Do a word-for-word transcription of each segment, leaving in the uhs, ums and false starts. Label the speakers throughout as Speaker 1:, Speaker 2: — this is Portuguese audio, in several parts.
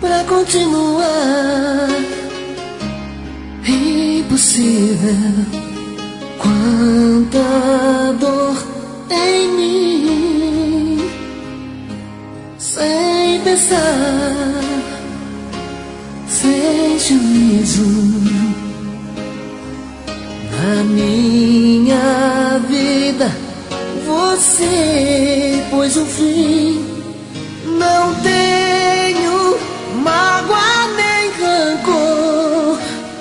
Speaker 1: pra continuar. Impossível, quanta dor em mim. Sem pensar, sem juízo, na minha vida você pôs um fim. Não tenho mágoa nem rancor.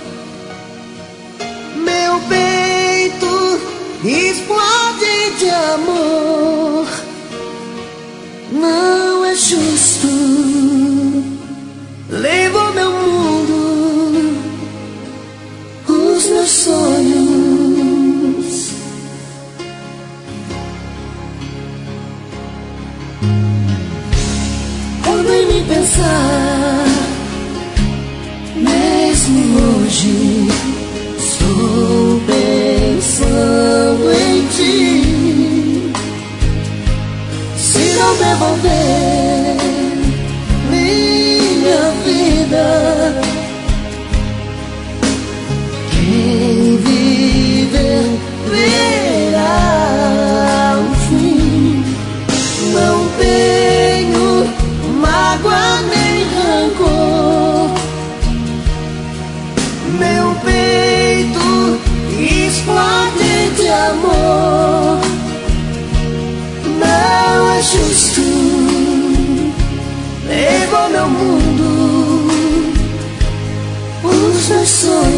Speaker 1: Meu peito explode de amor. Não é justo. Levou meu mundo, os meus sonhos. Quando em mim pensar, mesmo hoje, estou pensando em ti. Se não devolver minha vida, quem viver verá o fim. Não tenho mágoa nem rancor. Meu peito explode de amor. Não é justo. Levou meu mundo, os meus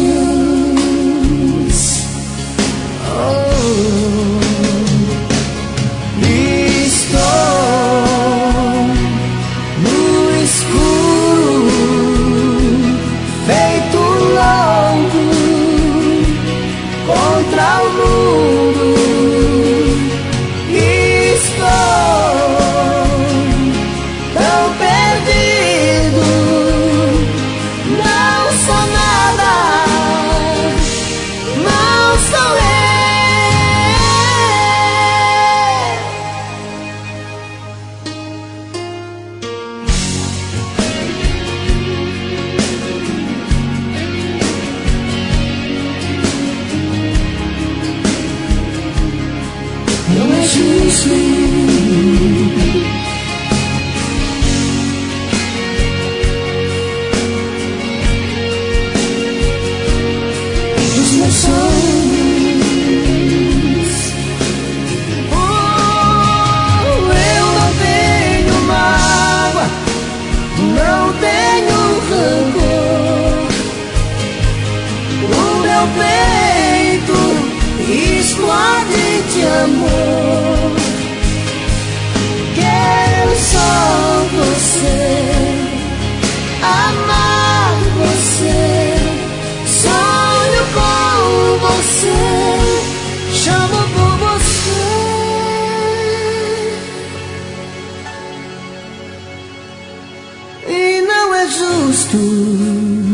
Speaker 1: sonhos. Oh, estou no escuro, feito louco contra o mundo. Estou tão perdido, não sou nada, não sou eu. Não é justo. Os meus sonhos. Oh, eu não tenho mágoa, não tenho rancor. O meu peito explode de amor. Quero só você, amar você. Sonho com você, chamo por você. E não é justo.